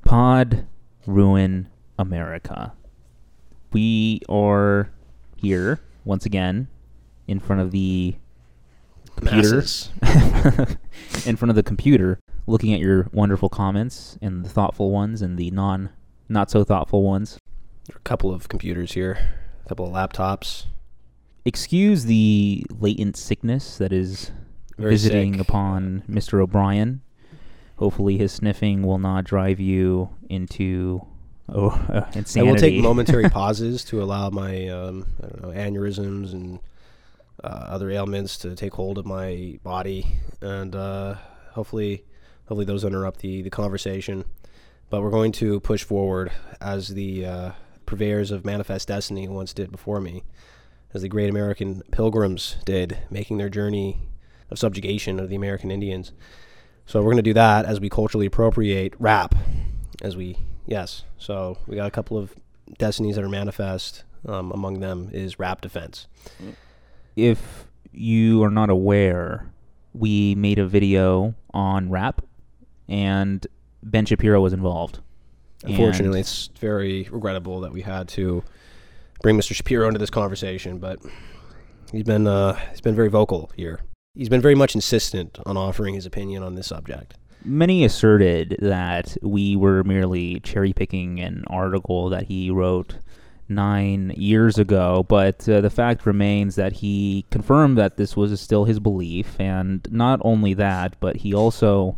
Pod Ruin America. We are here once again in front of the computer. In front of the computer, looking at your wonderful comments and the thoughtful ones and the not so thoughtful ones. There are a couple of computers here, a couple of laptops. Excuse the latent sickness that is Very visiting sick. upon Mr. O'Brien. Hopefully his sniffing will not drive you into insanity. I will take momentary pauses to allow my aneurysms and other ailments to take hold of my body, and hopefully those interrupt the conversation. But we're going to push forward as the purveyors of Manifest Destiny once did before me, as the great American pilgrims did, making their journey of subjugation of the American Indians. So we're going to do that as we culturally appropriate rap, So we got a couple of destinies that are manifest. Among them is rap defense. If you are not aware, we made a video on rap, and Ben Shapiro was involved. Unfortunately, it's very regrettable that we had to bring Mr. Shapiro into this conversation, but he's been very vocal here. He's been very much insistent on offering his opinion on this subject. Many asserted that we were merely cherry-picking an article that he wrote 9 years ago, but the fact remains that he confirmed that this was still his belief, and not only that, but he also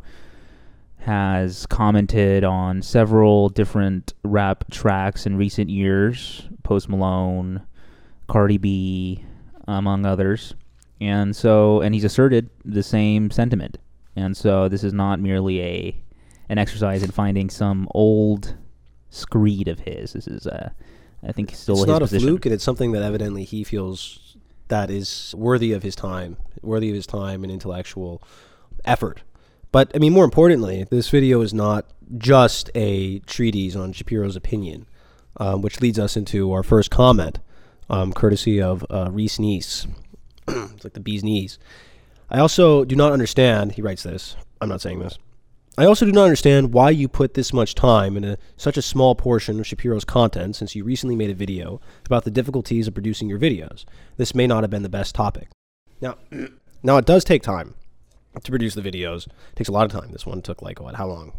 has commented on several different rap tracks in recent years, Post Malone, Cardi B, among others. And he's asserted the same sentiment. And so this is not merely an exercise in finding some old screed of his. This is, I think, still his position. It's not a fluke, and it's something that evidently he feels that is worthy of his time and intellectual effort. But, I mean, more importantly, this video is not just a treatise on Shapiro's opinion, which leads us into our first comment, courtesy of Reese Neese. It's like the bee's knees. I also do not understand, he writes this, I'm not saying this, I also do not understand why you put this much time into such a small portion of Shapiro's content, since you recently made a video about the difficulties of producing your videos. This may not have been the best topic. Now it does take time to produce the videos. It takes a lot of time. This one took how long?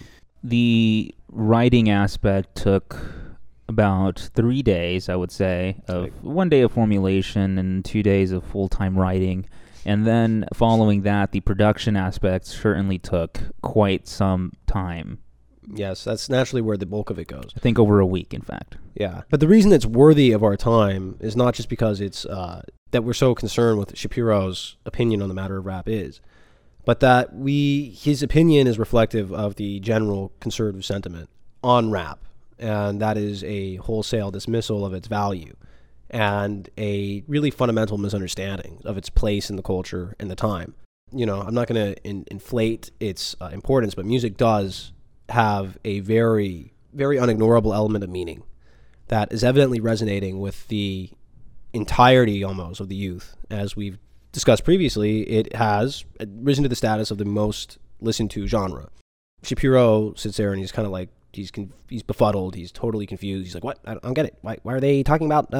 The writing aspect took about 3 days, I would say, of 1 day of formulation and 2 days of full-time writing. And then following that, the production aspect certainly took quite some time. Yes, that's naturally where the bulk of it goes. I think over a week, in fact. Yeah. But the reason it's worthy of our time is not just because it's that we're so concerned with Shapiro's opinion on the matter of rap is, but that his opinion is reflective of the general conservative sentiment on rap. And that is a wholesale dismissal of its value and a really fundamental misunderstanding of its place in the culture and the time. You know, I'm not going to inflate its importance, but music does have a very, very unignorable element of meaning that is evidently resonating with the entirety almost of the youth. As we've discussed previously, it has risen to the status of the most listened to genre. Shapiro sits there and he's kind of like, he's befuddled. He's totally confused. He's like, "What? I don't get it. Why are they talking about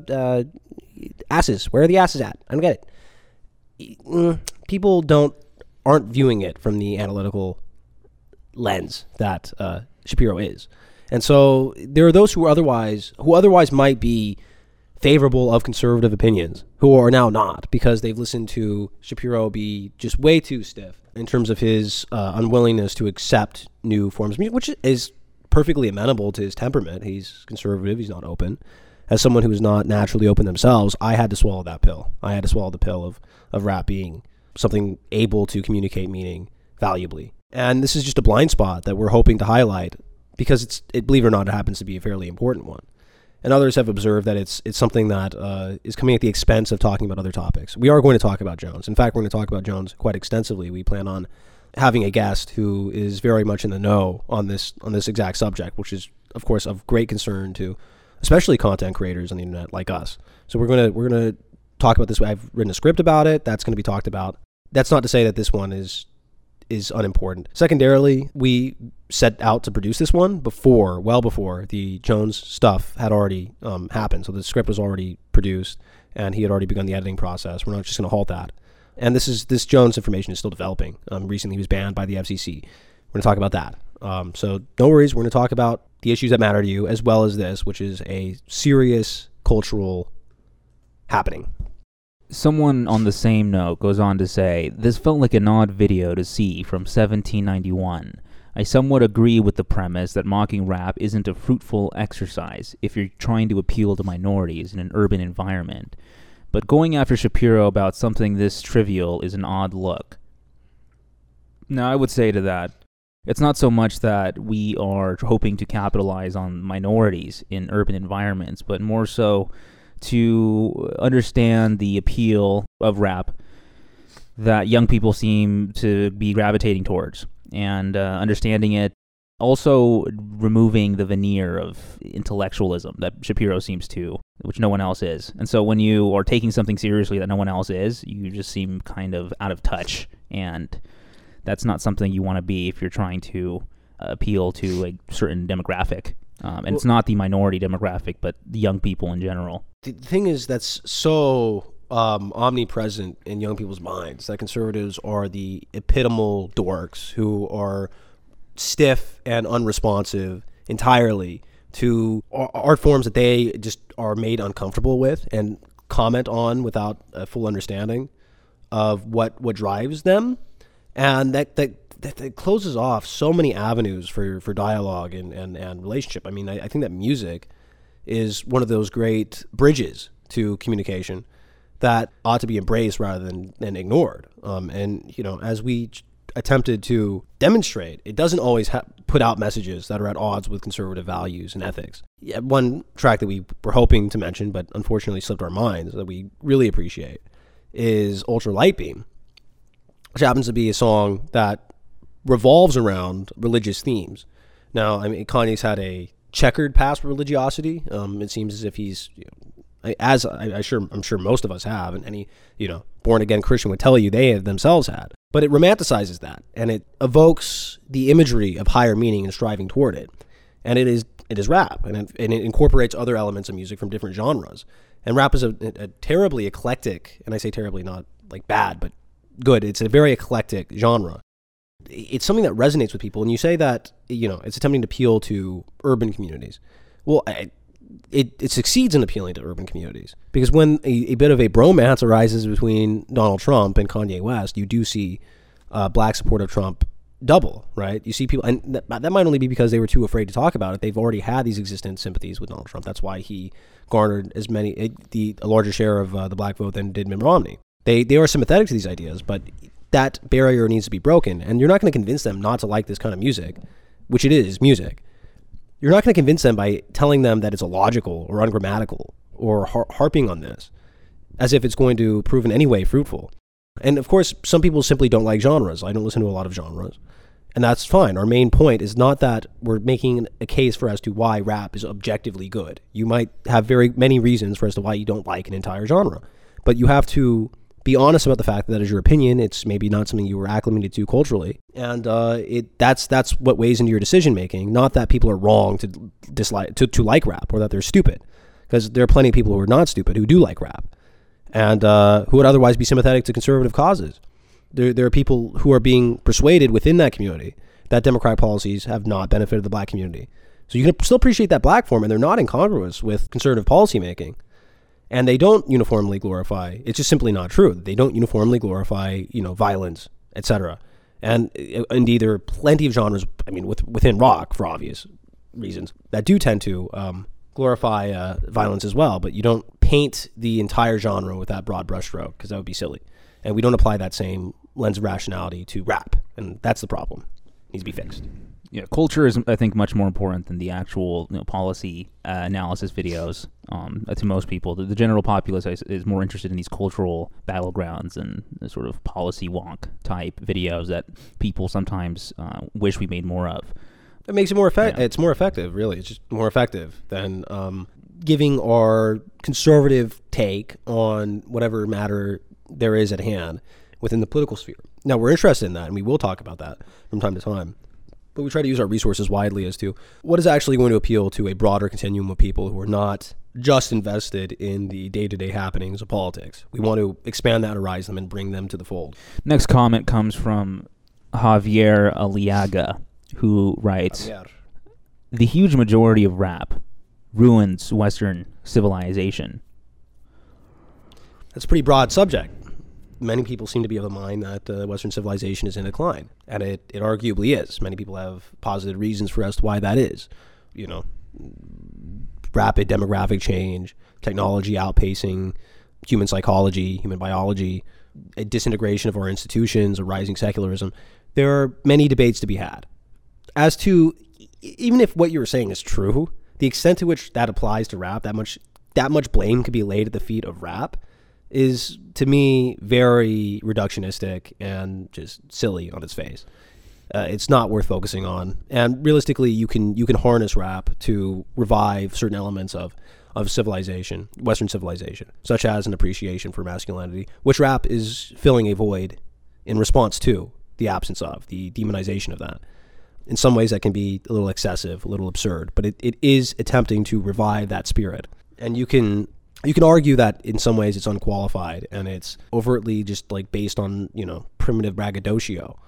asses? Where are the asses at? I don't get it." People aren't viewing it from the analytical lens that Shapiro is, and so there are those who otherwise might be favorable of conservative opinions who are now not, because they've listened to Shapiro be just way too stiff in terms of his unwillingness to accept new forms of music, which is perfectly amenable to his temperament. He's conservative. He's not open. As someone who is not naturally open themselves, I had to swallow that pill. I had to swallow the pill of rap being something able to communicate meaning valuably. And this is just a blind spot that we're hoping to highlight because believe it or not, it happens to be a fairly important one. And others have observed that it's something that is coming at the expense of talking about other topics. We are going to talk about Jones. In fact, we're going to talk about Jones quite extensively. We plan on having a guest who is very much in the know on this exact subject, which is, of course, of great concern to especially content creators on the internet like us. So we're gonna talk about this. I've written a script about it. That's going to be talked about. That's not to say that this one is is unimportant. Secondarily, we set out to produce this one well before the Jones stuff had already happened. So the script was already produced, and he had already begun the editing process. We're not just going to halt that. And this Jones information is still developing. Recently, he was banned by the FCC. We're going to talk about that. So no worries. We're going to talk about the issues that matter to you, as well as this, which is a serious cultural happening. Someone on the same note goes on to say, this felt like an odd video to see from 1791. I somewhat agree with the premise that mocking rap isn't a fruitful exercise if you're trying to appeal to minorities in an urban environment. But going after Shapiro about something this trivial is an odd look. Now, I would say to that, it's not so much that we are hoping to capitalize on minorities in urban environments, but more so to understand the appeal of rap that young people seem to be gravitating towards, and understanding it, also removing the veneer of intellectualism that Shapiro seems to, which no one else is. And so when you are taking something seriously that no one else is, you just seem kind of out of touch, and that's not something you want to be if you're trying to appeal to a certain demographic. And it's not the minority demographic, but the young people in general. The thing is that's so omnipresent in young people's minds that conservatives are the epitomal dorks who are stiff and unresponsive entirely to art forms that they just are made uncomfortable with and comment on without a full understanding of what drives them. And that closes off so many avenues for dialogue and relationship. I mean, I think that music is one of those great bridges to communication that ought to be embraced rather than ignored. And, as we attempted to demonstrate, it doesn't always put out messages that are at odds with conservative values and ethics. Yeah, one track that we were hoping to mention, but unfortunately slipped our minds, that we really appreciate, is Ultra Light Beam, which happens to be a song that revolves around religious themes. Now, I mean, Kanye's had a checkered past with religiosity. It seems as if he's, I'm sure most of us have, and any born again Christian would tell you they have themselves had. But it romanticizes that, and it evokes the imagery of higher meaning and striving toward it. And it is rap, and it incorporates other elements of music from different genres. And rap is a terribly eclectic, and I say terribly not like bad, but good. It's a very eclectic genre. It's something that resonates with people. And you say that, it's attempting to appeal to urban communities. Well, it succeeds in appealing to urban communities, because when a bit of a bromance arises between Donald Trump and Kanye West, you do see black support of Trump double, right? You see people, and that might only be because they were too afraid to talk about it. They've already had these existent sympathies with Donald Trump. That's why he garnered a larger share of the black vote than did Mitt Romney. They are sympathetic to these ideas, but that barrier needs to be broken, and you're not going to convince them not to like this kind of music, which it is music. You're not going to convince them by telling them that it's illogical or ungrammatical or harping on this as if it's going to prove in any way fruitful. And of course, some people simply don't like genres. I don't listen to a lot of genres, and that's fine. Our main point is not that we're making a case as to why rap is objectively good. You might have very many reasons as to why you don't like an entire genre, but you have to be honest about the fact that that is your opinion. It's maybe not something you were acclimated to culturally, and that's what weighs into your decision making. Not that people are wrong to dislike to like rap, or that they're stupid, because there are plenty of people who are not stupid who do like rap, and who would otherwise be sympathetic to conservative causes. There are people who are being persuaded within that community that democratic policies have not benefited the black community. So you can still appreciate that black form, and they're not incongruous with conservative policy making. And they don't uniformly glorify, it's just simply not true. They don't uniformly glorify, violence, etc. And indeed, there are plenty of genres, within rock, for obvious reasons, that do tend to glorify violence as well. But you don't paint the entire genre with that broad brushstroke, because that would be silly. And we don't apply that same lens of rationality to rap. And that's the problem. It needs to be fixed. Yeah, culture is, I think, much more important than the actual policy analysis videos. To most people, the general populace is more interested in these cultural battlegrounds and the sort of policy wonk type videos that people sometimes wish we made more of. It makes it more effective. Yeah. It's more effective, really. It's just more effective than giving our conservative take on whatever matter there is at hand within the political sphere. Now, we're interested in that, and we will talk about that from time to time. But we try to use our resources widely as to what is actually going to appeal to a broader continuum of people who are not just invested in the day-to-day happenings of politics. We want to expand that horizon and bring them to the fold. Next comment comes from Javier Aliaga, who writes, "The huge majority of rap ruins Western civilization." That's a pretty broad subject. Many people seem to be of the mind that Western civilization is in decline, and it arguably is. Many people have positive reasons for as to why that is. You know, rapid demographic change, technology outpacing human psychology, human biology, a disintegration of our institutions, a rising secularism. There are many debates to be had. As to, even if what you were saying is true, the extent to which that applies to rap, that much blame could be laid at the feet of rap, is, to me, very reductionistic and just silly on its face. It's not worth focusing on. And realistically, you can harness rap to revive certain elements of civilization, Western civilization, such as an appreciation for masculinity, which rap is filling a void in response to the absence of, the demonization of that. In some ways, that can be a little excessive, a little absurd, but it is attempting to revive that spirit. And you can argue that in some ways it's unqualified and it's overtly just like based on, primitive braggadocio.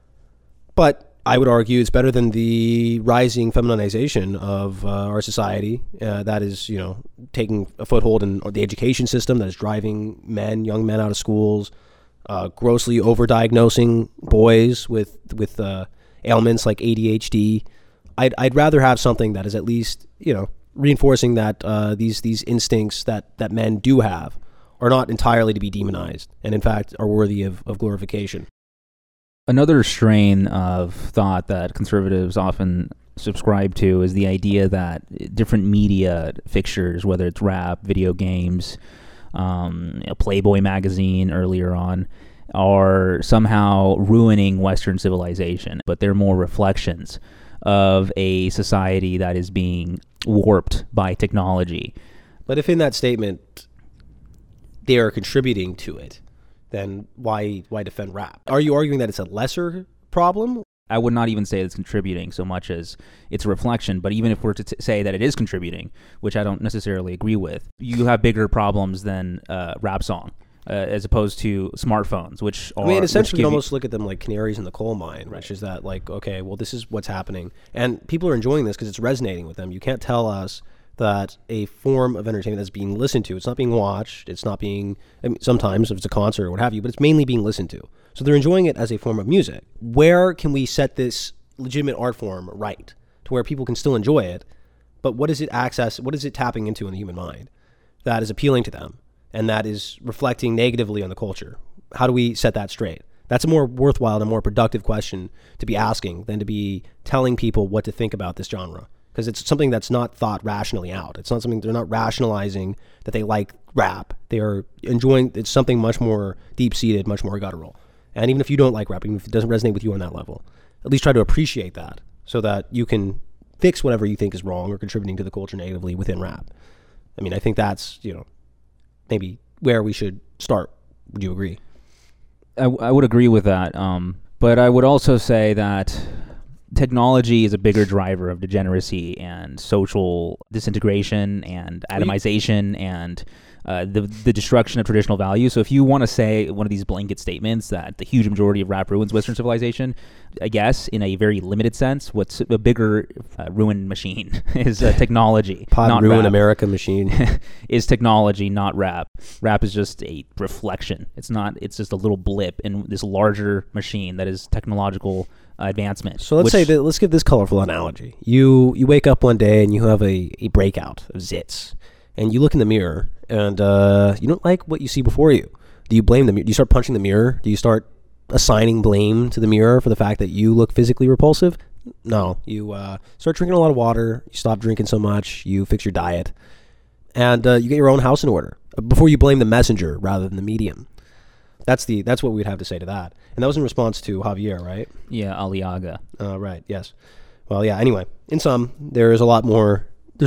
But I would argue it's better than the rising feminization of our society that is, taking a foothold in the education system, that is driving young men out of schools, grossly overdiagnosing boys with ailments like ADHD. I'd rather have something that is at least, reinforcing that these instincts that men do have are not entirely to be demonized and in fact are worthy of glorification. Another strain of thought that conservatives often subscribe to is the idea that different media fixtures, whether it's rap, video games, Playboy magazine earlier on, are somehow ruining Western civilization, but they're more reflections of a society that is being warped by technology. But if in that statement they are contributing to it, then why defend rap? Are you arguing that it's a lesser problem? I would not even say it's contributing so much as it's a reflection, but even if we're to say that it is contributing, which I don't necessarily agree with, you have bigger problems than rap song. As opposed to smartphones, which are... essentially, you almost look at them like canaries in the coal mine, right. Which is that, like, okay, well, this is what's happening. And people are enjoying this because it's resonating with them. You can't tell us that a form of entertainment that's being listened to, it's not being watched, it's not being... sometimes, if it's a concert or what have you, but it's mainly being listened to. So they're enjoying it as a form of music. Where can we set this legitimate art form right to where people can still enjoy it, but what is it tapping into in the human mind that is appealing to them? And that is reflecting negatively on the culture. How do we set that straight? That's a more worthwhile and a more productive question to be asking than to be telling people what to think about this genre. Because it's something that's not thought rationally out. It's not something, they're not rationalizing that they like rap. They are enjoying, it's something much more deep-seated, much more guttural. And even if you don't like rap, even if it doesn't resonate with you on that level, at least try to appreciate that so that you can fix whatever you think is wrong or contributing to the culture negatively within rap. I think that's, maybe where we should start. Would you agree? I would agree with that. But I would also say that technology is a bigger driver of degeneracy and social disintegration and atomization and the destruction of traditional values. So if you want to say one of these blanket statements that the huge majority of rap ruins Western civilization, I guess in a very limited sense, what's a bigger ruin machine is technology. Not ruin rap. America machine is technology, not rap. Rap is just a reflection. It's just a little blip in this larger machine that is technological advancement. So let's give this colorful analogy. You wake up one day and you have a breakout of zits, and you look in the mirror and you don't like what you see before you. Do you blame the mirror? Do you start punching the mirror? Do you start assigning blame to the mirror for the fact that you look physically repulsive? No. You start drinking a lot of water. You stop drinking so much. You fix your diet, and you get your own house in order before you blame the messenger rather than the medium. That's what we'd have to say to that. And that was in response to Javier, right? Yeah, Aliaga. Right. Yes. Well, yeah. Anyway, in sum, there's a lot more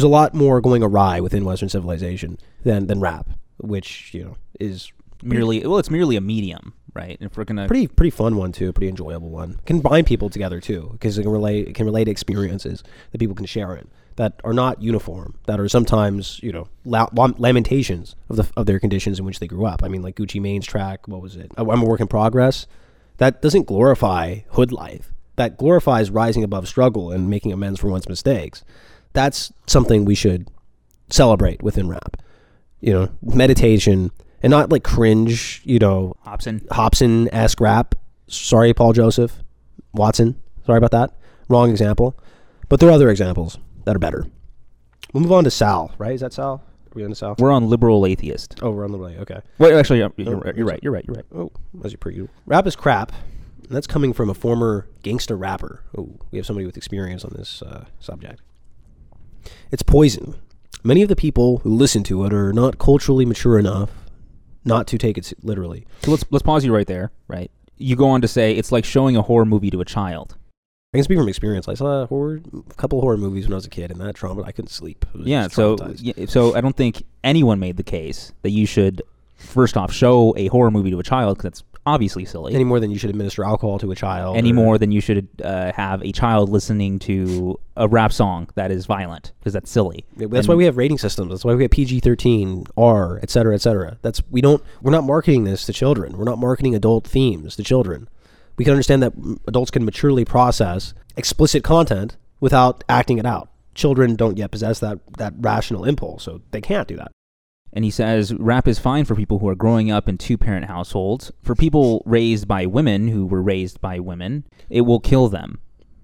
going awry within Western civilization than rap, which is it's merely a medium. right? If we're gonna Pretty fun one too, pretty enjoyable one. Can bind people together too, because it can relate to experiences that people can share in that are not uniform, that are sometimes lamentations of their conditions in which they grew up. I mean, like Gucci Mane's track, what was it? I'm a Work in Progress. That doesn't glorify hood life. That glorifies rising above struggle and making amends for one's mistakes. That's something we should celebrate within rap. Meditation. And not like cringe, Hobson-esque rap. Sorry, Paul Joseph. Watson. Sorry about that. Wrong example. But there are other examples that are better. We'll move on to Sal, right? Is that Sal? Are we on to Sal? We're on Liberal Atheist. Oh, we're on Liberal Atheist. Okay. Wait, actually, you're right. Oh, as you per usual. Rap is crap. And that's coming from a former gangster rapper. Oh, we have somebody with experience on this subject. It's poison. Many of the people who listen to it are not culturally mature enough not to take it literally. So let's pause you right there, right? You go on to say it's like showing a horror movie to a child. I can speak from experience. I saw a couple of horror movies when I was a kid, and that trauma, I couldn't sleep. So I don't think anyone made the case that you should, first off, show a horror movie to a child, because that's obviously silly. Any more than you should administer alcohol to a child. Any more than you should have a child listening to a rap song that is violent, because that's silly. That's why we have rating systems. That's why we have PG-13, R, et cetera, et cetera. We're not marketing this to children. We're not marketing adult themes to children. We can understand that adults can maturely process explicit content without acting it out. Children don't yet possess that rational impulse, so they can't do that. And he says rap is fine for people who are growing up in two-parent households. For people raised by women who were raised by women, it will kill them.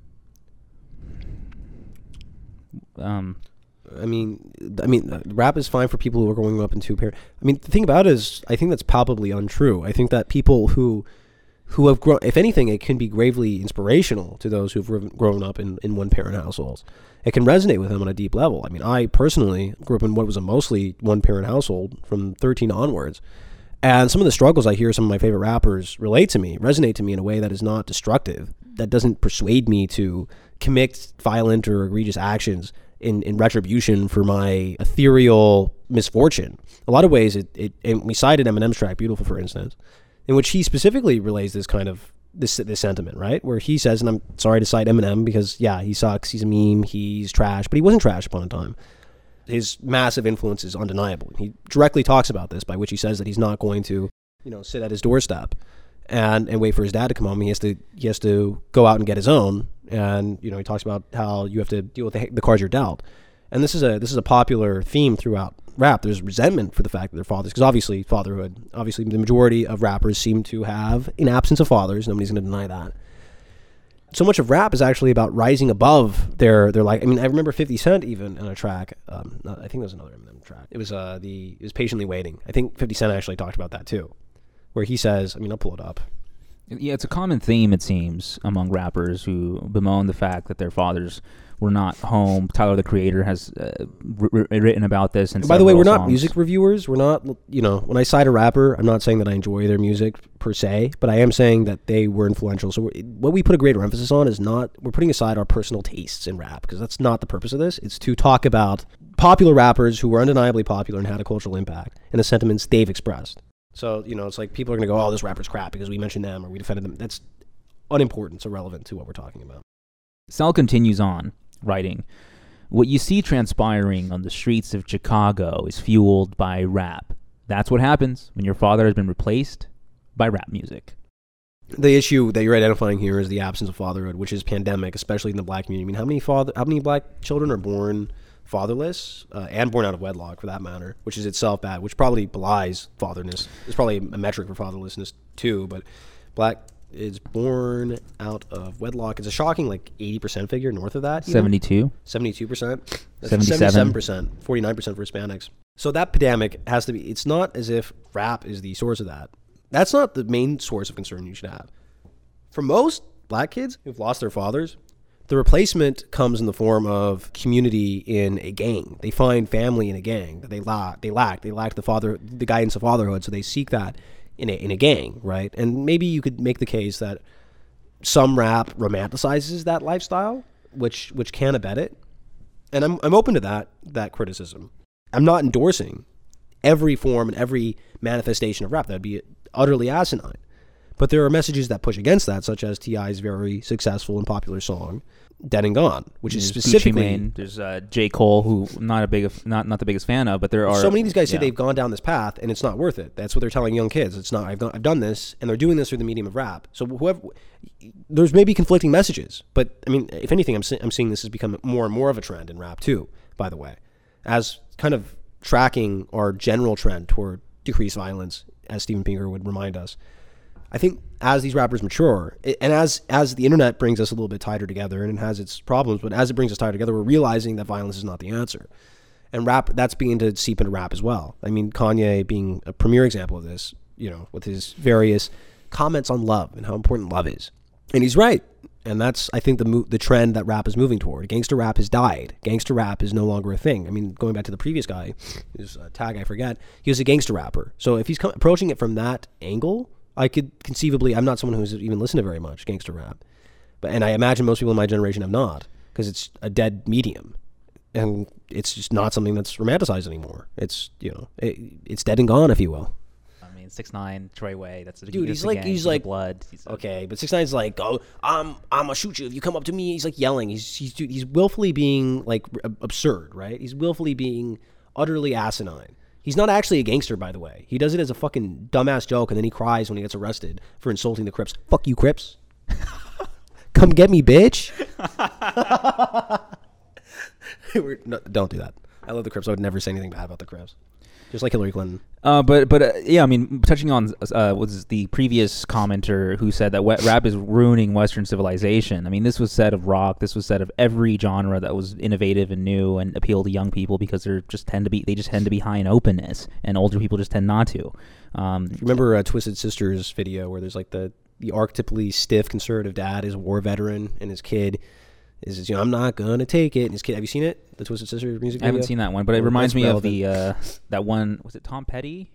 Rap is fine for people who are growing up in two-parent. The thing about it is, I think that's palpably untrue. I think that people who have grown, if anything, it can be gravely inspirational to those who've grown up in one-parent households. It can resonate with them on a deep level. I personally grew up in what was a mostly one-parent household from 13 onwards. And some of the struggles I hear some of my favorite rappers resonate to me in a way that is not destructive, that doesn't persuade me to commit violent or egregious actions in retribution for my ethereal misfortune. A lot of ways, and we cited Eminem's track, Beautiful, for instance, in which he specifically relays this kind of this sentiment, right? Where he says, and I'm sorry to cite Eminem because, yeah, he sucks, he's a meme, he's trash, but he wasn't trash upon a time. His massive influence is undeniable. He directly talks about this, by which he says that he's not going to, sit at his doorstep and wait for his dad to come home. He has to go out and get his own. And, he talks about how you have to deal with the cards you're dealt. And this is a popular theme throughout rap. There's resentment for the fact that they're fathers, because obviously the majority of rappers seem to have an absence of fathers. Nobody's going to deny that. So much of rap is actually about rising above their like. I remember 50 Cent even in a track. I think there was another Eminem track. It was Patiently Waiting. I think 50 Cent actually talked about that too, where he says, I'll pull it up. Yeah, it's a common theme, it seems, among rappers who bemoan the fact that their fathers were not home. Tyler, the Creator, has written about this. And by the way, we're not music reviewers. We're not, when I cite a rapper, I'm not saying that I enjoy their music per se, but I am saying that they were influential. So what we put a greater emphasis on is not, we're putting aside our personal tastes in rap, because that's not the purpose of this. It's to talk about popular rappers who were undeniably popular and had a cultural impact and the sentiments they've expressed. So, it's like people are going to go, oh, this rapper's crap because we mentioned them or we defended them. That's unimportant. It's irrelevant to what we're talking about. Sal continues on, writing, what you see transpiring on the streets of Chicago is fueled by rap. That's what happens when your father has been replaced by rap music. The issue that you're identifying here is the absence of fatherhood, which is pandemic, especially in the black community. How many black children are born fatherless and born out of wedlock, for that matter, which is itself bad, which probably belies fatherness. It's probably a metric for fatherlessness too, but black is born out of wedlock. It's a shocking 80% figure north of that. 72? 72%. 77%. 49% for Hispanics. So that pandemic has to be, it's not as if rap is the source of that. That's not the main source of concern you should have. For most black kids who've lost their fathers, the replacement comes in the form of community in a gang. They find family in a gang that they lack. They lack the guidance of fatherhood, so they seek that in a gang, right? And maybe you could make the case that some rap romanticizes that lifestyle, which can abet it. And I'm open to that criticism. I'm not endorsing every form and every manifestation of rap. That'd be utterly asinine. But there are messages that push against that, such as T.I.'s very successful and popular song, Dead and Gone, which is There's specifically... Gucci Mane. There's J. Cole, who not the biggest fan of, but there are... So many of these guys say they've gone down this path, and it's not worth it. That's what they're telling young kids. It's not, I've done this, and they're doing this through the medium of rap. So whoever... There's maybe conflicting messages, but, I mean, if anything, I'm seeing this has become more and more of a trend in rap, too, by the way, as kind of tracking our general trend toward decreased violence, as Steven Pinker would remind us. I think as these rappers mature, and as the internet brings us a little bit tighter together, and it has its problems, but as it brings us tighter together, we're realizing that violence is not the answer. And rap, that's beginning to seep into rap as well. I mean, Kanye being a premier example of this, you know, with his various comments on love and how important love is. And he's right. And that's, I think, the trend that rap is moving toward. Gangster rap has died. Gangster rap is no longer a thing. I mean, going back to the previous guy, his tag I forget, he was a gangster rapper. So if he's approaching it from that angle, I could conceivably, I'm not someone who's even listened to very much gangster rap, and I imagine most people in my generation have not, because it's a dead medium, and it's just not something that's romanticized anymore. It's, you know, it's dead and gone, if you will. I mean, 6ix9ine, Treyway. That's dude. He's like blood. Okay, but 6ix9ine's like, oh, I'm gonna shoot you if you come up to me. He's like yelling. He's willfully being like absurd, right? He's willfully being utterly asinine. He's not actually a gangster, by the way. He does it as a fucking dumbass joke, and then he cries when he gets arrested for insulting the Crips. Fuck you, Crips. Come get me, bitch. No, don't do that. I love the Crips. I would never say anything bad about the Crips. Just like Hillary Clinton. But yeah, I mean, touching on was the previous commenter who said that rap is ruining Western civilization. I mean, this was said of rock. This was said of every genre that was innovative and new and appeal to young people, because they just tend to be high in openness, and older people just tend not to. Remember Twisted Sister's video where there's like the archetypically stiff conservative dad is a war veteran, and his kid is, you know, I'm not gonna take it. And his kid, have you seen it? The Twisted Sister music video? I haven't seen that one, but it reminds me of the that one. Was it Tom Petty?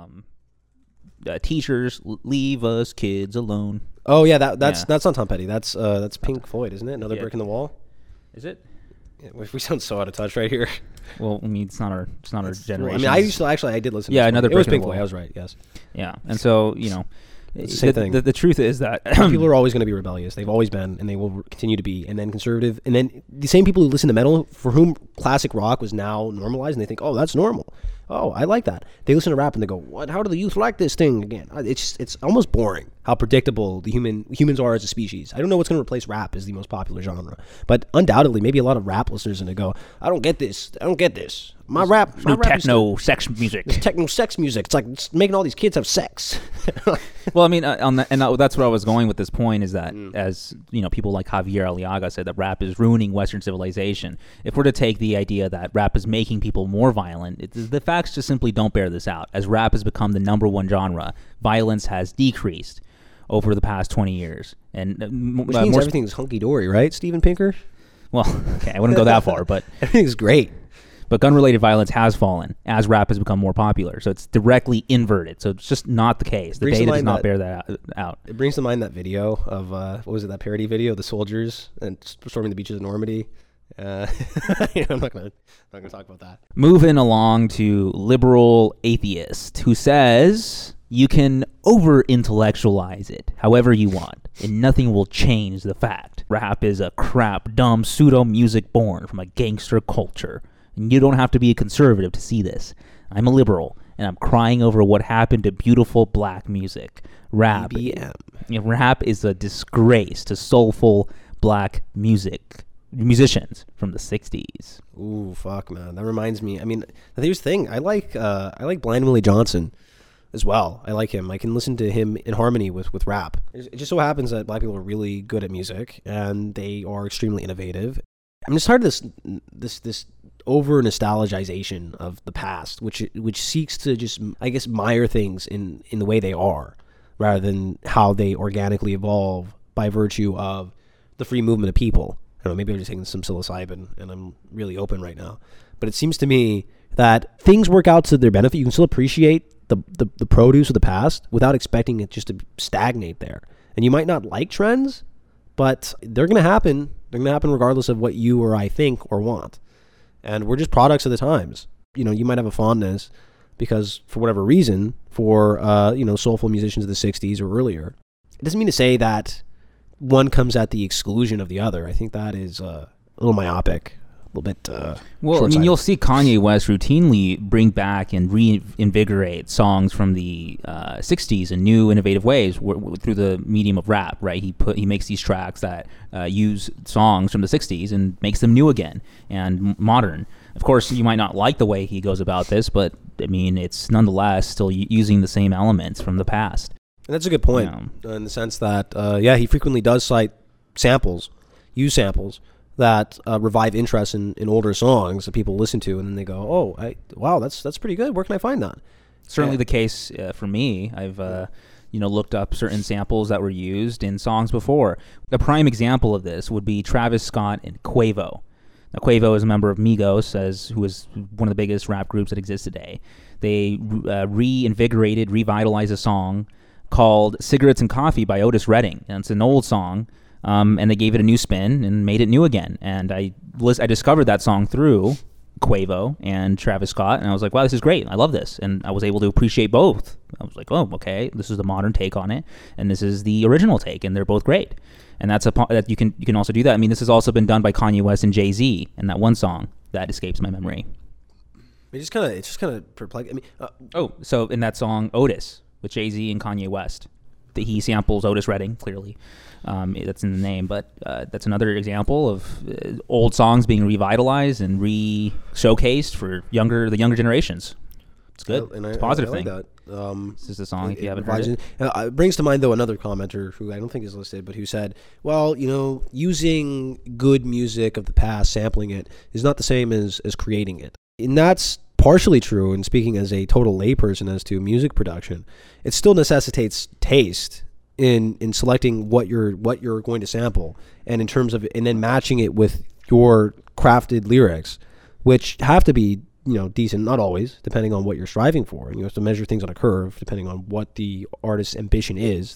Teachers, leave us kids alone. Oh yeah, that's not Tom Petty. That's Pink Floyd, isn't it? Another Brick in the Wall. Is it? Yeah, we sound so out of touch right here. Well, I mean, it's not our generation. I mean, I used to I did listen. Yeah, to another. It was Pink Floyd. I was right. Yes. Yeah, and so, you know, it's the same thing. The truth is that people are always going to be rebellious. They've always been, and they will continue to be. And then conservative, and then the same people who listen to metal, for whom classic rock was now normalized, and they think, oh, that's normal. Oh, I like that. They listen to rap and they go, what? How do the youth like this thing again? It's almost boring how predictable humans are as a species. I don't know what's going to replace rap as the most popular genre, but undoubtedly, maybe a lot of rap listeners are going to go, I don't get this. My rap techno sex music. It's techno sex music. It's like it's making all these kids have sex. Well, I mean, that's where I was going with this point, is that as you know, people like Javier Aliaga said that rap is ruining Western civilization. If we're to take the idea that rap is making people more violent, the facts just simply don't bear this out. As rap has become the #1 genre, violence has decreased over the past 20 years, and which means everything's hunky dory, right, Steven Pinker? Well, okay, I wouldn't go that far, but everything's great. But gun-related violence has fallen as rap has become more popular. So it's directly inverted. So it's just not the case. The data does not bear that out. It brings to mind that video of, what was it, that parody video, the soldiers and storming the beaches of Normandy. I'm not gonna talk about that. Moving along to liberal atheist, who says you can over-intellectualize it however you want, and nothing will change the fact. Rap is a crap, dumb pseudo-music born from a gangster culture. And you don't have to be a conservative to see this. I'm a liberal, and I'm crying over what happened to beautiful black music. Rap is a disgrace to soulful black musicians from the 60s. Ooh, fuck, man. That reminds me. I mean, here's the thing. I like Blind Willie Johnson as well. I like him. I can listen to him in harmony with rap. It just so happens that black people are really good at music, and they are extremely innovative. I'm just tired of this over nostalgization of the past, which seeks to just, I guess, mire things in the way they are, rather than how they organically evolve by virtue of the free movement of people. I don't know, maybe I'm just taking some psilocybin and I'm really open right now. But it seems to me that things work out to their benefit. You can still appreciate the produce of the past without expecting it just to stagnate there. And you might not like trends, but they're going to happen. They're going to happen regardless of what you or I think or want. And we're just products of the times. You know, you might have a fondness because, for whatever reason, for soulful musicians of the 60s or earlier. it doesn't mean to say that one comes at the exclusion of the other. I think that is a little myopic, a little bit. Well, I mean, you'll see Kanye West routinely bring back and reinvigorate songs from the '60s in new, innovative ways through the medium of rap. Right? He makes these tracks that use songs from the '60s and makes them new again and modern. Of course, you might not like the way he goes about this, but I mean, it's nonetheless still using the same elements from the past. And that's a good point, in the sense that, he frequently does cite use samples that revive interest in older songs that people listen to, and then they go, wow, that's pretty good. Where can I find that? Certainly the case for me. I've looked up certain samples that were used in songs before. A prime example of this would be Travis Scott and Quavo. Now, Quavo is a member of Migos, who is one of the biggest rap groups that exists today. They revitalized a song called Cigarettes and Coffee by Otis Redding. And it's an old song, and they gave it a new spin and made it new again. And I discovered that song through Quavo and Travis Scott, and I was like, wow, this is great. I love this. And I was able to appreciate both. I was like, oh, okay, this is the modern take on it, and this is the original take, and they're both great. And that you can also do that. I mean, this has also been done by Kanye West and Jay-Z in that one song that escapes my memory. It's just kind of perplexing. I mean, so in that song Otis with Jay-Z and Kanye West, he samples Otis Redding, clearly. That's in the name, but that's another example of old songs being revitalized and re-showcased for the younger generations. It's good. It's a positive thing. That. This is a song, if you haven't heard it. It brings to mind, though, another commenter who I don't think is listed, but who said, well, using good music of the past, sampling it, is not the same as creating it. And that's partially true, and speaking as a total layperson as to music production, it still necessitates taste in selecting what you're going to sample, and in terms of, and then matching it with your crafted lyrics, which have to be decent, not always, depending on what you're striving for. And you have to measure things on a curve depending on what the artist's ambition is.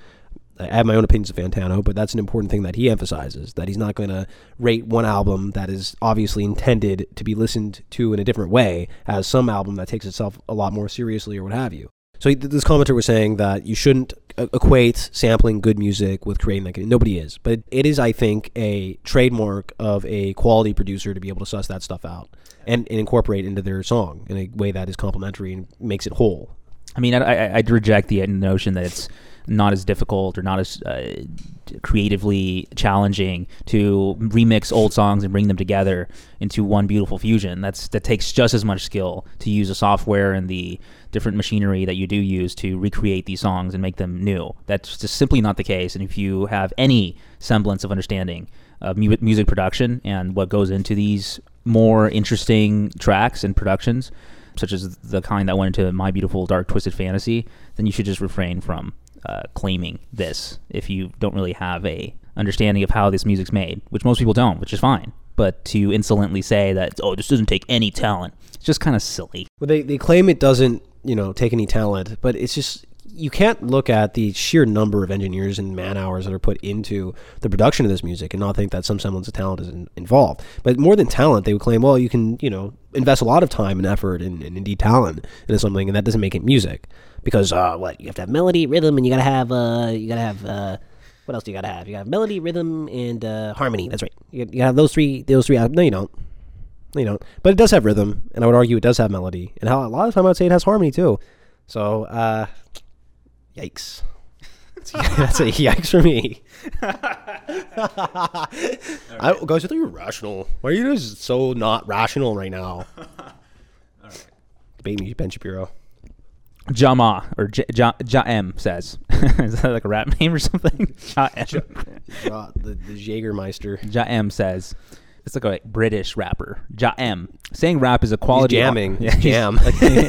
I have my own opinions of Fantano, but that's an important thing that he emphasizes, that he's not going to rate one album that is obviously intended to be listened to in a different way as some album that takes itself a lot more seriously or what have you. So this commenter was saying that you shouldn't equate sampling good music with creating that. Nobody is. But it is, I think, a trademark of a quality producer to be able to suss that stuff out and incorporate into their song in a way that is complementary and makes it whole. I mean, I'd reject the notion that it's not as difficult or not as creatively challenging to remix old songs and bring them together into one beautiful fusion. That takes just as much skill to use the software and the different machinery that you do use to recreate these songs and make them new. That's just simply not the case. And if you have any semblance of understanding of music production and what goes into these more interesting tracks and productions, such as the kind that went into My Beautiful Dark Twisted Fantasy, then you should just refrain from claiming this if you don't really have a understanding of how this music's made, which most people don't, which is fine. But to insolently say that, this doesn't take any talent, it's just kind of silly. Well, they claim it doesn't, take any talent, but it's just, you can't look at the sheer number of engineers and man hours that are put into the production of this music and not think that some semblance of talent is involved. But more than talent, they would claim, well, you can, invest a lot of time and effort and indeed talent into something, and that doesn't make it music. Because you have to have melody, rhythm, and you gotta have what else do you gotta have? You gotta have melody, rhythm, and harmony. That's right. You gotta have those three. No, you don't. But it does have rhythm, and I would argue it does have melody, and a lot of the time I'd say it has harmony too. So, yikes. That's a yikes for me. Guys, I thought you were rational. Why are you guys so not rational right now? All right. Debate me, Ben Shapiro. Jama, or Ja-M says. Is that like a rap name or something? Ja-M. The Jägermeister. Ja-M says. It's like a British rapper. Ja-M. Saying rap is a quality... He's jamming. Jam.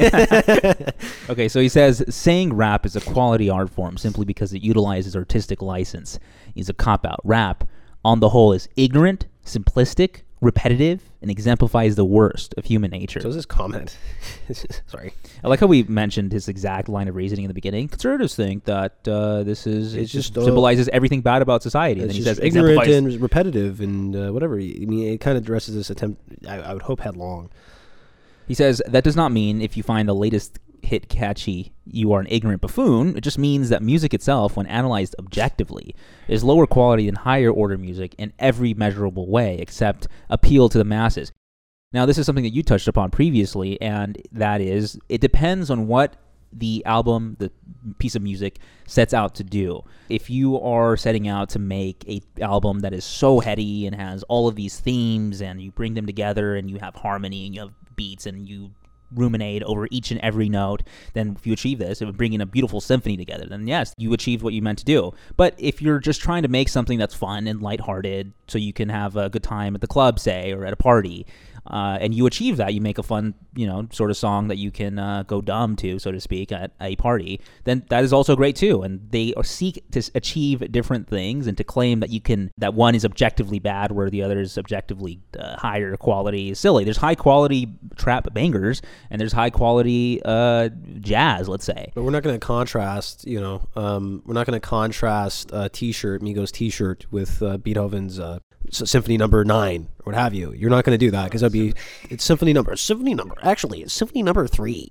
Okay, so he says, saying rap is a quality art form simply because it utilizes artistic license is a cop-out. Rap, on the whole, is ignorant, simplistic, repetitive, and exemplifies the worst of human nature. So is this comment. Sorry. I like how we mentioned his exact line of reasoning in the beginning. Conservatives think that it just symbolizes everything bad about society. And then he says ignorant and repetitive and whatever. I mean, it kind of addresses this attempt, I would hope, headlong. He says, that does not mean if you find the latest hit catchy, you are an ignorant buffoon. It just means that music itself, when analyzed objectively, is lower quality than higher order music in every measurable way except appeal to the masses. Now, this is something that you touched upon previously, and that is, it depends on what the album, the piece of music, sets out to do. If you are setting out to make a album that is so heady and has all of these themes, and you bring them together and you have harmony and you have beats and you ruminate over each and every note, then if you achieve this, it would bring in a beautiful symphony together, then yes, you achieved what you meant to do. But if you're just trying to make something that's fun and lighthearted so you can have a good time at the club, say, or at a party, and you achieve that, you make a fun, sort of song that you can go dumb to, so to speak, at a party, then that is also great too. And they seek to achieve different things and to claim that one is objectively bad where the other is objectively higher quality is silly. There's high quality trap bangers and there's high quality jazz, let's say. But we're not going to contrast, we're not going to contrast Migos T-shirt with Beethoven's Symphony Number 9 or what have you. You're not going to do that because it's Symphony Number 3.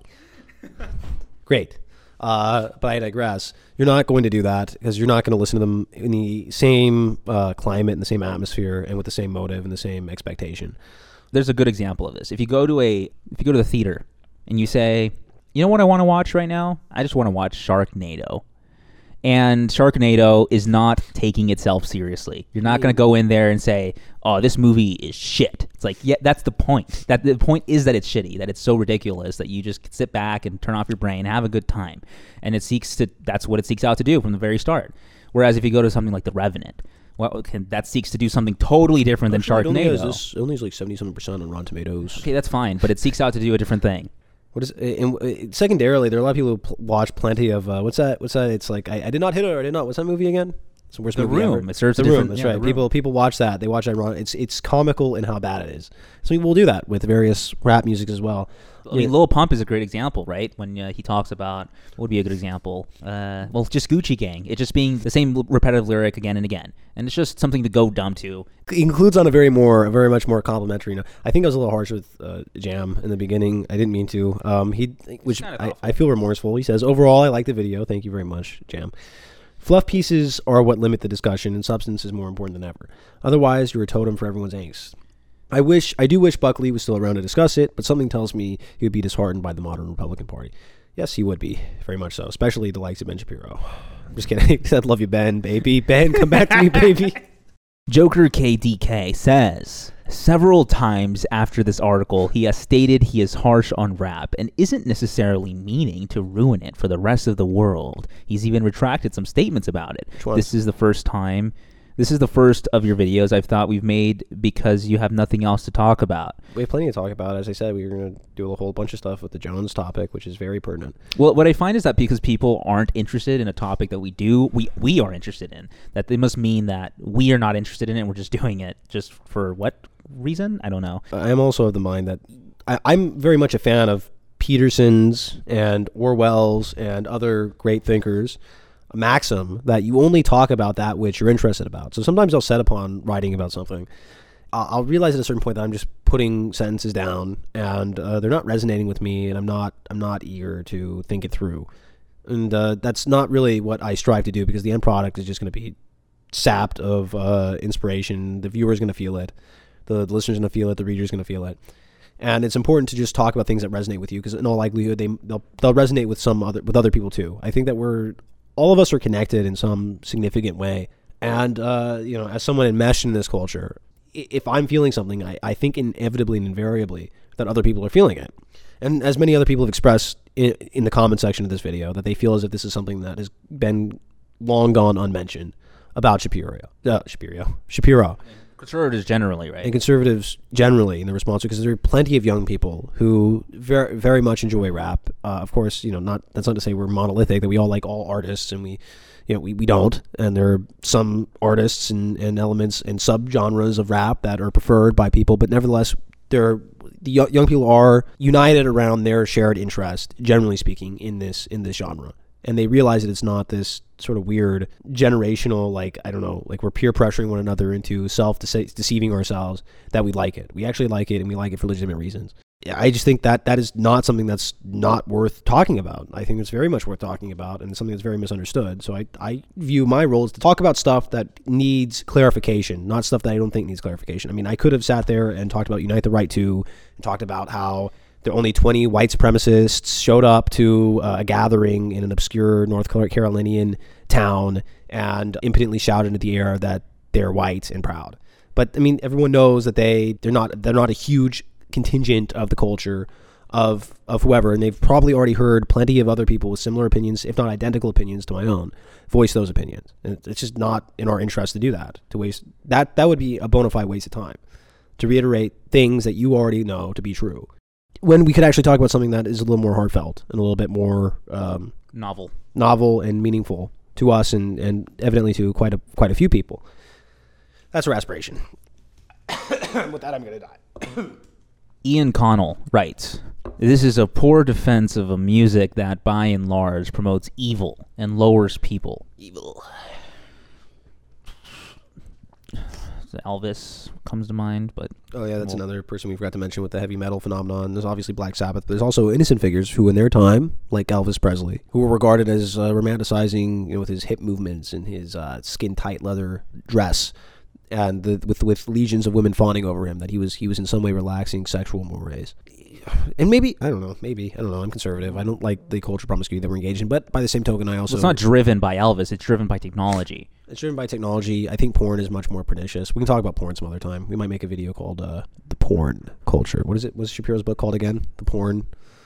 Great. But I digress. You're not going to do that because you're not going to listen to them in the same climate and the same atmosphere and with the same motive and the same expectation. There's a good example of this. If you go to the theater and you say, you know what I want to watch right now? I just want to watch Sharknado. And Sharknado is not taking itself seriously. You're not going to go in there and say, oh, this movie is shit. It's like, yeah, that's the point. The point is that it's shitty, that it's so ridiculous that you just sit back and turn off your brain, have a good time. And that's what it seeks out to do from the very start. Whereas if you go to something like The Revenant, that seeks to do something totally different than Sharknado. It only has like 77% on Rotten Tomatoes. Okay, that's fine, but it seeks out to do a different thing. Secondarily, there are a lot of people who watch plenty of what's that? It's like I did not hit it or I did not. What's that movie again? It's the worst movie ever. It serves The a Room. different. That's right. People watch that. They watch ironic. It's comical in how bad it is. So we'll do that with various rap music as well. I mean, Lil Pump is a great example, right? When he talks about, what would be a good example? Just Gucci Gang. It just being the same repetitive lyric again and again, and it's just something to go dumb to. He includes on a very much more complimentary note. I think I was a little harsh with Jam in the beginning. I didn't mean to. I feel remorseful. He says, overall, I like the video. Thank you very much, Jam. Fluff pieces are what limit the discussion, and substance is more important than ever. Otherwise, you're a totem for everyone's angst. I do wish Buckley was still around to discuss it, but something tells me he would be disheartened by the modern Republican Party. Yes, he would be, very much so, especially the likes of Ben Shapiro. I'm just kidding. I love you, Ben, baby. Ben, come back to me, baby. Joker KDK says, several times after this article, he has stated he is harsh on rap and isn't necessarily meaning to ruin it for the rest of the world. He's even retracted some statements about it. This is the first of your videos I've thought we've made because you have nothing else to talk about. We have plenty to talk about. As I said, we were going to do a whole bunch of stuff with the Jones topic, which is very pertinent. Well, what I find is that because people aren't interested in a topic that we are interested in, that they must mean that we are not interested in it and we're just doing it just for what reason? I don't know. I am also of the mind that I'm very much a fan of Peterson's and Orwell's and other great thinkers' maxim that you only talk about that which you're interested about. So sometimes I'll set upon writing about something. I'll realize at a certain point that I'm just putting sentences down and they're not resonating with me, and I'm not eager to think it through. And that's not really what I strive to do, because the end product is just going to be sapped of inspiration. The viewer's going to feel it. The listener's going to feel it. The reader's going to feel it. And it's important to just talk about things that resonate with you, because in all likelihood they'll resonate with other people too. I think that all of us are connected in some significant way. And, as someone enmeshed in this culture, if I'm feeling something, I think inevitably and invariably that other people are feeling it. And as many other people have expressed in the comment section of this video, that they feel as if this is something that has been long gone unmentioned about Shapiro. Conservatives generally, right? And conservatives generally in the response, because there are plenty of young people who very, very much enjoy rap. Of course, that's not to say we're monolithic, that we all like all artists, and we don't. And there are some artists and elements and subgenres of rap that are preferred by people, but nevertheless, the young people are united around their shared interest, generally speaking, in this genre. And they realize that it's not this sort of weird generational, like we're peer pressuring one another into self-deceiving ourselves that we like it. We actually like it, and we like it for legitimate reasons. I just think that is not something that's not worth talking about. I think it's very much worth talking about, and something that's very misunderstood. So I view my role as to talk about stuff that needs clarification, not stuff that I don't think needs clarification. I mean, I could have sat there and talked about Unite the Right To, and talked about how there only 20 white supremacists showed up to a gathering in an obscure North Carolinian town and impotently shouted into the air that they're white and proud. But I mean, everyone knows that they're not a huge contingent of the culture of whoever, and they've probably already heard plenty of other people with similar opinions, if not identical opinions to my own, voice those opinions. And it's just not in our interest to do that. To waste that would be a bona fide waste of time, to reiterate things that you already know to be true, when we could actually talk about something that is a little more heartfelt and a little bit more novel and meaningful to us, and evidently to quite a few people. That's our aspiration. With that, I'm going to die. Ian Connell writes, "This is a poor defense of a music that, by and large, promotes evil and lowers people." Evil. So Elvis comes to mind, but... Oh, yeah, that's another person we forgot to mention with the heavy metal phenomenon. There's obviously Black Sabbath, but there's also innocent figures who, in their time, like Elvis Presley, who were regarded as romanticizing, with his hip movements and his skin-tight leather dress, and with legions of women fawning over him, that he was in some way relaxing sexual mores. And maybe, I don't know, I'm conservative. I don't like the cultural promiscuity that we're engaged in, but by the same token, I also... Well, it's not driven by Elvis, it's driven by technology. It's driven by technology. I think porn is much more pernicious. We can talk about porn some other time. We might make a video called The Porn Culture. What is it? What's Shapiro's book called again? The Porn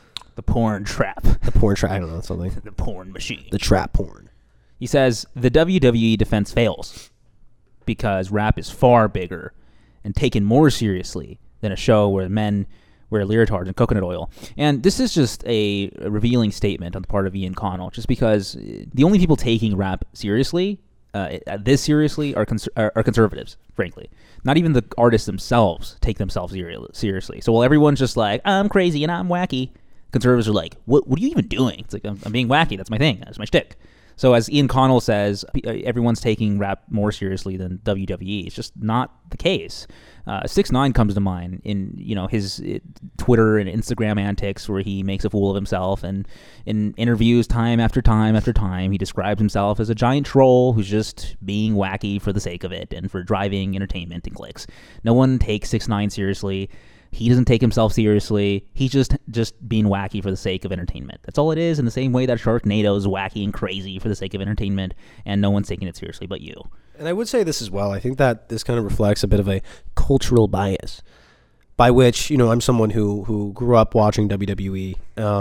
Trap. The Porn Trap. I don't know, something. The Porn Machine. The Trap Porn. He says, the WWE defense fails because rap is far bigger and taken more seriously than a show where men wear leotards and coconut oil. And this is just a revealing statement on the part of Ian Connell, just because the only people taking rap seriously, this seriously, are conservatives, frankly. Not even the artists themselves take themselves seriously. So while everyone's just like, I'm crazy and I'm wacky, conservatives are like, what are you even doing? It's like, I'm being wacky. That's my thing. That's my shtick. So as Ian Connell says, everyone's taking rap more seriously than WWE. It's just not the case. 6ix9ine comes to mind in his Twitter and Instagram antics, where he makes a fool of himself, and in interviews time after time after time, he describes himself as a giant troll who's just being wacky for the sake of it and for driving entertainment and clicks. No one takes 6ix9ine seriously. He doesn't take himself seriously. He's just being wacky for the sake of entertainment. That's all it is, in the same way that Sharknado is wacky and crazy for the sake of entertainment, and no one's taking it seriously but you. And I would say this as well. I think that this kind of reflects a bit of a cultural bias, by which, I'm someone who grew up watching WWE,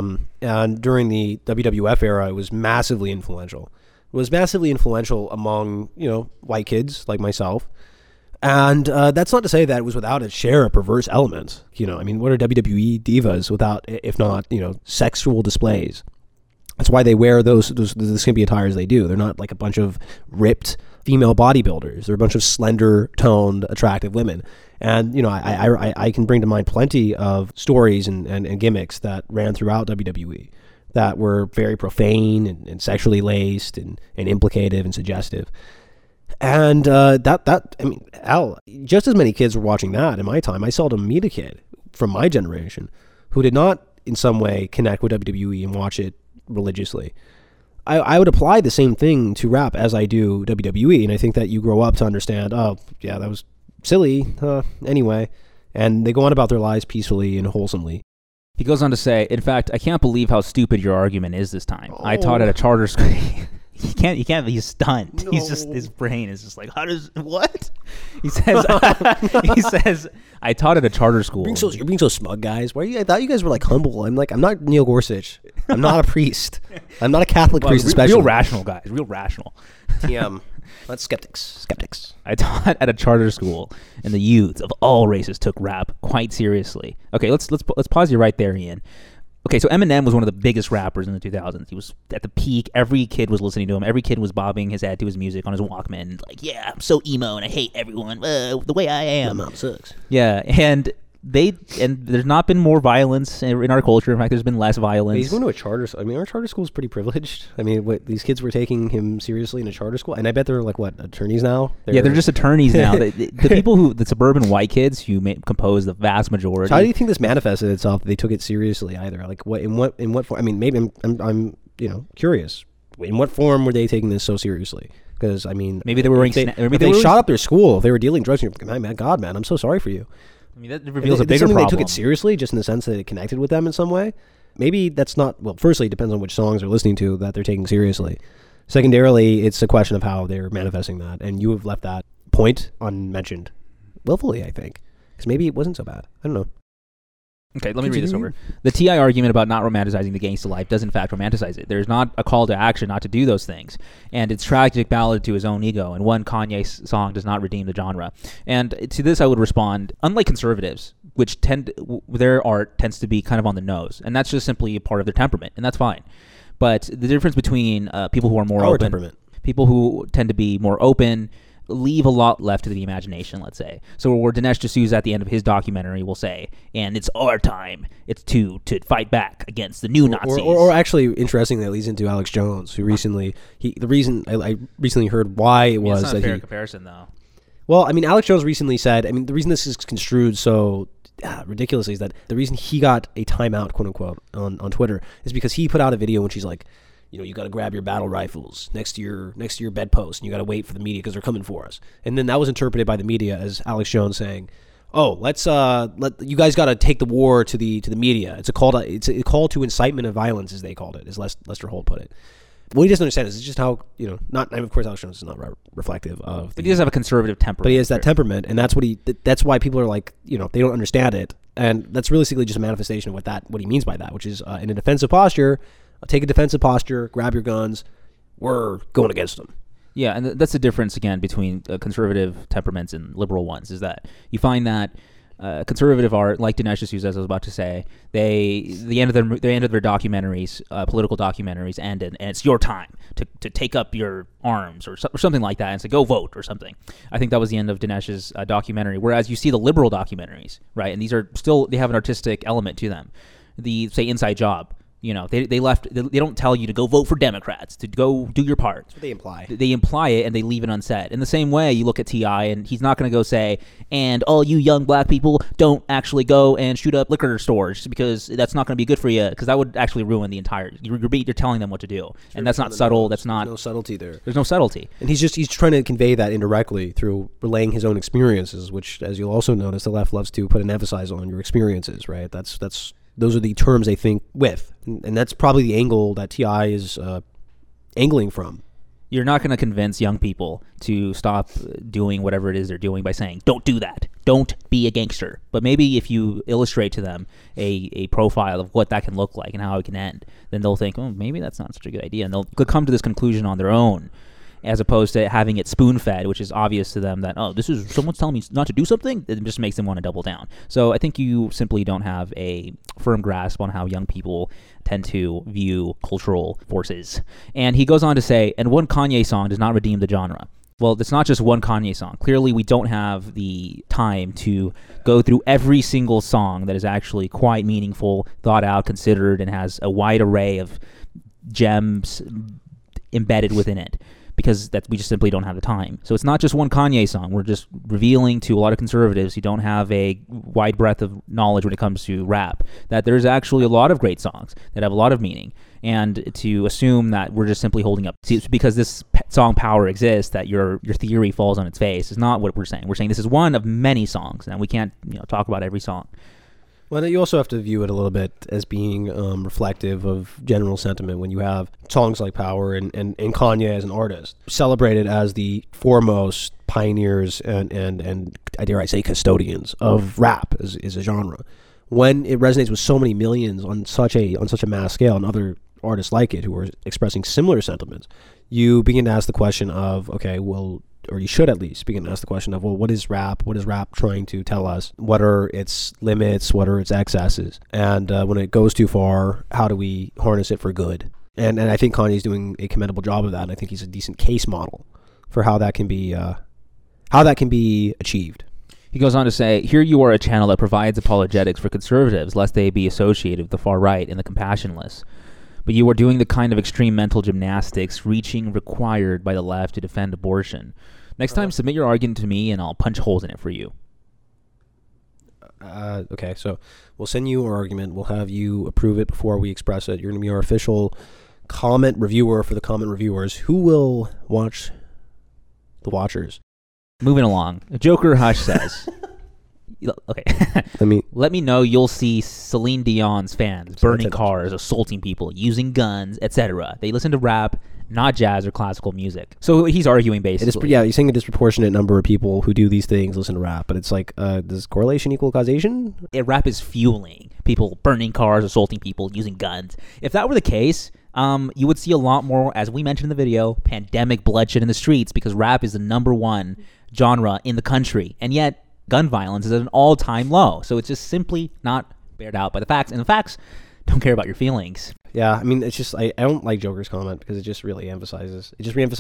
and during the WWF era, it was massively influential. It was massively influential among, white kids like myself. And that's not to say that it was without its share of perverse elements. What are WWE divas without, if not, sexual displays? That's why they wear the skimpy attires they do. They're not like a bunch of ripped female bodybuilders. They're a bunch of slender, toned, attractive women. And, I can bring to mind plenty of stories and gimmicks that ran throughout WWE that were very profane and sexually laced and implicative and suggestive. And just as many kids were watching that in my time. I seldom meet a kid from my generation who did not in some way connect with WWE and watch it religiously. I would apply the same thing to rap as I do WWE, and I think that you grow up to understand, oh, yeah, that was silly, anyway, and they go on about their lives peacefully and wholesomely. He goes on to say, in fact, I can't believe how stupid your argument is this time. I taught at a charter school. He can't, he's stunned. No. His brain is just like, what? He says, I taught at a charter school. You're being so smug, guys. I thought you guys were like humble. I'm not Neil Gorsuch. I'm not a priest. I'm not a Catholic priest especially. Real rational, guys. Real rational. That's skeptics. I taught at a charter school, and the youth of all races took rap quite seriously. Okay, let's pause you right there, Ian. Okay, so Eminem was one of the biggest rappers in the 2000s. He was at the peak. Every kid was listening to him. Every kid was bobbing his head to his music on his Walkman. Like, yeah, I'm so emo and I hate everyone the way I am. My mom sucks. Yeah, and there's not been more violence in our culture. In fact, there's been less violence. He's going to a charter. I mean, our charter school is pretty privileged. I mean, these kids were taking him seriously in a charter school, and I bet they're like attorneys now. They're just attorneys now. The people the suburban white kids who compose the vast majority. So how do you think this manifested itself? That they took it seriously either? Like in what form? I mean, maybe I'm curious. In what form were they taking this so seriously? Because I mean, maybe they were wearing. If they shot up their school. If they were dealing drugs, my God, man, I'm so sorry for you. I mean, that reveals a bigger problem. They took it seriously, just in the sense that it connected with them in some way. Maybe that's not. Well, firstly, it depends on which songs they're listening to that they're taking seriously. Secondarily, it's a question of how they're manifesting that, and you have left that point unmentioned, willfully, I think, because maybe it wasn't so bad. I don't know. Okay, let me read this over. The T.I. argument about not romanticizing the gangsta life does in fact romanticize it. There's not a call to action not to do those things. And it's tragic ballad to his own ego, and one Kanye song does not redeem the genre. And to this I would respond, unlike conservatives, which their art tends to be kind of on the nose, and that's just simply a part of their temperament, and that's fine. But the difference between people who are more open, temperament. People who tend to be more open, leave a lot left to the imagination, let's say. So where Dinesh D'Souza at the end of his documentary will say, and it's our time, it's to fight back against the new Nazis. Or actually, interestingly, that leads into Alex Jones, who recently, the reason I recently heard why it was that's not that a fair comparison, though. Well, I mean, Alex Jones recently said, I mean, the reason this is construed so ridiculously is that the reason he got a timeout, quote unquote, on Twitter is because he put out a video when she's like, you got to grab your battle rifles next to your bedpost, and you got to wait for the media because they're coming for us. And then that was interpreted by the media as Alex Jones saying, "Oh, let you guys got to take the war to the media. It's a call to incitement of violence, as they called it, as Lester Holt put it." What he doesn't understand is it's just how not. Of course, Alex Jones is not reflective of. But he does have a conservative temperament. But he has that temperament, and that's what that's why people are like, they don't understand it, and that's realistically just a manifestation of what he means by that, which is in a defensive posture. Take a defensive posture, grab your guns, we're going against them. Yeah, and that's the difference, again, between conservative temperaments and liberal ones, is that you find that conservative art, like Dinesh D'Souza, as I was about to say, the end of their documentaries, political documentaries, and it's your time to take up your arms or something like that and say, go vote or something. I think that was the end of Dinesh's documentary, whereas you see the liberal documentaries, right, and these are still, they have an artistic element to them. The, say, Inside Job. They don't tell you to go vote for Democrats, to go do your part. That's what they imply. They imply it and they leave it unsaid. In the same way, you look at T.I. and he's not going to go say, and all you young black people don't actually go and shoot up liquor stores because that's not going to be good for you, because that would actually ruin the entire, you're telling them what to do. And that's not subtle. That's not. There's no subtlety there. There's no subtlety. And he's trying to convey that indirectly through relaying his own experiences, which, as you'll also notice, the left loves to put an emphasis on your experiences, right? Those are the terms they think with, and that's probably the angle that T.I. is angling from. You're not going to convince young people to stop doing whatever it is they're doing by saying, don't do that. Don't be a gangster. But maybe if you illustrate to them a profile of what that can look like and how it can end, then they'll think, oh, maybe that's not such a good idea. And they'll come to this conclusion on their own, as opposed to having it spoon-fed, which is obvious to them that, oh, this is someone's telling me not to do something. It just makes them want to double down. So I think you simply don't have a firm grasp on how young people tend to view cultural forces. And he goes on to say, and one Kanye song does not redeem the genre. Well, it's not just one Kanye song. Clearly, we don't have the time to go through every single song that is actually quite meaningful, thought out, considered, and has a wide array of gems embedded within it, because we just simply don't have the time. So it's not just one Kanye song. We're just revealing to a lot of conservatives who don't have a wide breadth of knowledge when it comes to rap that there's actually a lot of great songs that have a lot of meaning. And to assume that we're just simply holding up because this song power exists, that your theory falls on its face, is not what we're saying. We're saying this is one of many songs, and we can't talk about every song. Well, you also have to view it a little bit as being reflective of general sentiment when you have songs like Power and Kanye as an artist celebrated as the foremost pioneers and I dare I say custodians of rap as a genre. When it resonates with so many millions on such a mass scale, and other artists like it who are expressing similar sentiments, you begin to ask the question of, okay, well, or you should at least begin to ask the question of, well, what is rap? What is rap trying to tell us? What are its limits? What are its excesses? And when it goes too far, how do we harness it for good? And I think Kanye's doing a commendable job of that. And I think he's a decent case model for how that can be achieved. He goes on to say, here you are, a channel that provides apologetics for conservatives, lest they be associated with the far right and the compassionless. But you are doing the kind of extreme mental gymnastics reaching required by the left to defend abortion. Next time, submit your argument to me, and I'll punch holes in it for you. Okay, so we'll send you our argument. We'll have you approve it before we express it. You're going to be our official comment reviewer for the comment reviewers. Who will watch the watchers? Moving along. Joker Hush says, okay, let me know you'll see Celine Dion's fans burning cars, assaulting people, using guns, etc. They listen to rap, not jazz or classical music. So he's arguing basically. He's saying a disproportionate number of people who do these things listen to rap, but it's like, does correlation equal causation? Rap is fueling people burning cars, assaulting people, using guns. If that were the case, you would see a lot more, as we mentioned in the video, pandemic bloodshed in the streets, because rap is the #1 genre in the country, and yet gun violence is at an all-time low. So it's just simply not bared out by the facts, and the facts don't care about your feelings. Yeah, I mean, it's just, I don't like Joker's comment because it just really reemphasizes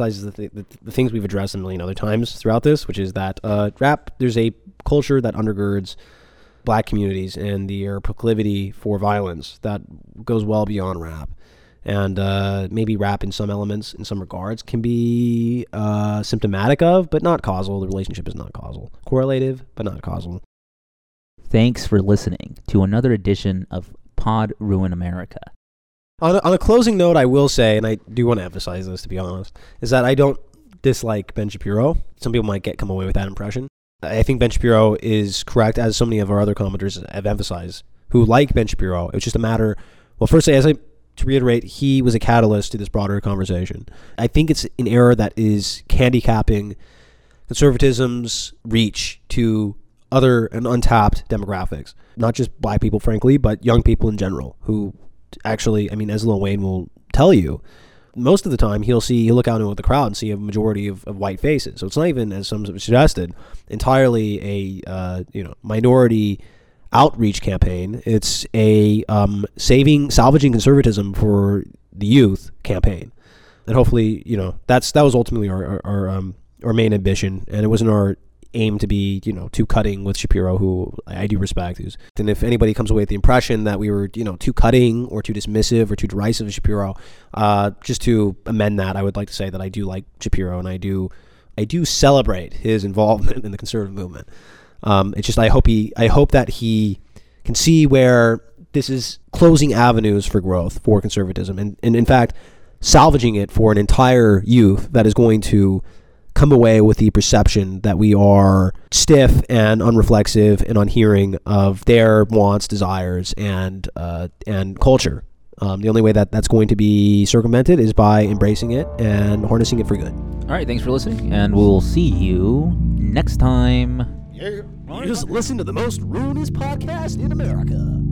the things we've addressed a million other times throughout this, which is that rap, there's a culture that undergirds black communities and their proclivity for violence that goes well beyond rap. And maybe rap in some elements, in some regards, can be symptomatic of, but not causal. The relationship is not causal. Correlative, but not causal. Thanks for listening to another edition of Pod Ruin America. On a closing note, I will say, and I do want to emphasize this, to be honest, is that I don't dislike Ben Shapiro. Some people might come away with that impression. I think Ben Shapiro is correct, as so many of our other commenters have emphasized, who like Ben Shapiro. It's just a matter, well, firstly, to reiterate, he was a catalyst to this broader conversation. I think it's an error that is handicapping conservatism's reach to other and untapped demographics. Not just black people, frankly, but young people in general, who actually, I mean, as Lil Wayne will tell you, most of the time he'll look out into the crowd and see a majority of white faces. So it's not even, as some have suggested, entirely a minority outreach campaign. It's a salvaging conservatism for the youth campaign, and hopefully, that was ultimately our main ambition, and it wasn't our aim to be too cutting with Shapiro, who I do respect. And if anybody comes away with the impression that we were too cutting or too dismissive or too derisive of Shapiro, just to amend that, I would like to say that I do like Shapiro, and I do celebrate his involvement in the conservative movement. It's just I hope that he can see where this is closing avenues for growth for conservatism, and in fact salvaging it for an entire youth that is going to come away with the perception that we are stiff and unreflexive and unhearing of their wants, desires, and culture. The only way that that's going to be circumvented is by embracing it and harnessing it for good. All right, thanks for listening, and we'll see you next time. Yeah. You just listen to the most ruinous podcast in America.